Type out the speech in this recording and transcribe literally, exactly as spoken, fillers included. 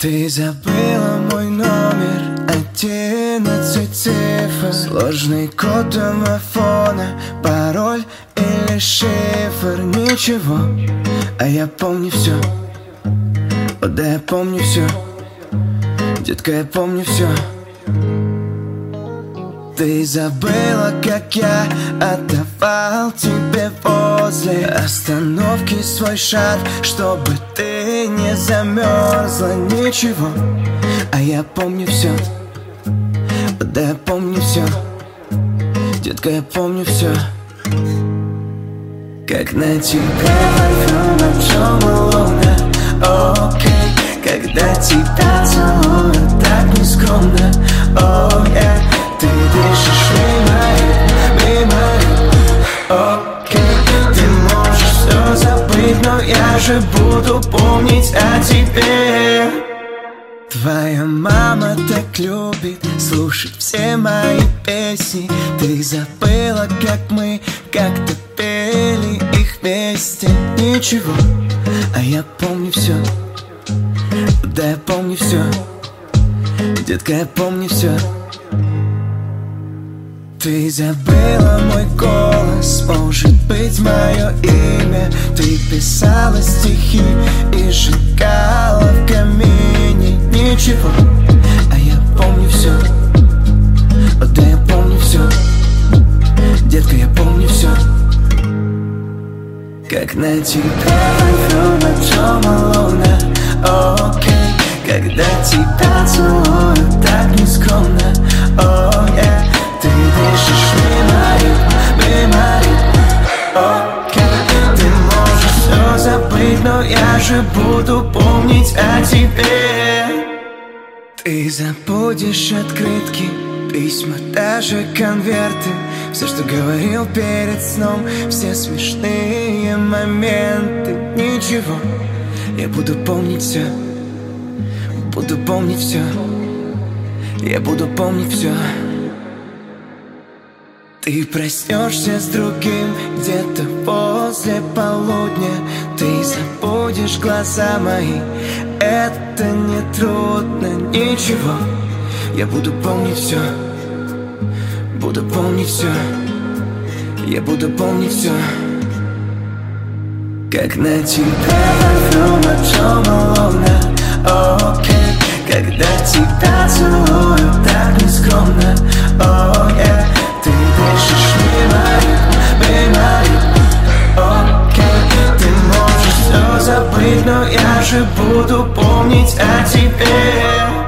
Ты забыла мой номер, одиннадцать цифр, сложный код домофона, пароль или шифр. Ничего, а я помню все. О, да, я помню все. Детка, я помню все. Ты забыла, как я отдавал тебе возле остановки свой шарф, чтобы ты не замерзла. Ничего, а я помню все. Да, я помню все. Детка, я помню все. Как на тебе парфюм от Джо Малона. Окей, когда тебя целую так нескромно. О, я ты дышишь мимо, мимо. Окей, ты можешь все забыть, но я же буду помнить о тебе. Твоя мама так любит слушать все мои песни. Ты забыла, как мы как-то пели их вместе. Ничего, а я помню все. Да, я помню все. Детка, я помню все. Ты забыла мой голос, может быть мое имя. Ты писала стихи и сжигала в камине. Ничего, а я помню все. О, да, я помню все. Детка, я помню все. Как на тебе парфюм от Джо Малона. Окей, когда тебя целую так нескромно. О, я ты дышишь мимо, мимо. Окей, ты можешь все забыть, но я же буду помнить о тебе. Ты забудешь открытки, письма, даже конверты, все, что говорил перед сном, все смешные моменты. Ничего, я буду помнить все. Буду помнить все. Я буду помнить все. Ты проснешься с другим где-то после полудня. Ты забудешь глаза мои, это не трудно. Ничего, я буду помнить все. Буду помнить все. Я буду помнить все. Как на тебе парфюм от Джо Малона. Окей, когда тебя целую так нескромно. О, я ты дышишь мимо, мимо. Окей, ты можешь все забыть, но я же буду помнить о тебе.